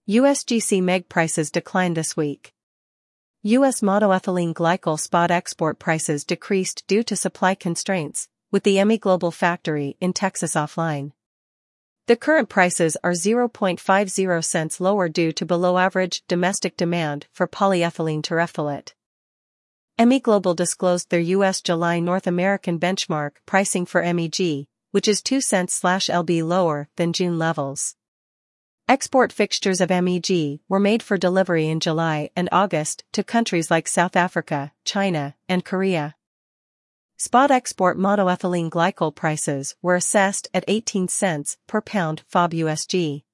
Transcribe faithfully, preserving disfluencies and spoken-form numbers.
U S G C MEG prices declined this week. U S monoethylene glycol spot export prices decreased due to supply constraints, with the EMI Global factory in Texas offline. The current prices are zero point five zero cents lower due to below-average domestic demand for polyethylene terephthalate. EMI Global disclosed their U S July North American benchmark pricing for MEG, which is two cents per L B lower than June levels. Export fixtures of MEG were made for delivery in July and August to countries like South Africa, China, and Korea. Spot export monoethylene glycol prices were assessed at eighteen cents per pound F O B U S G.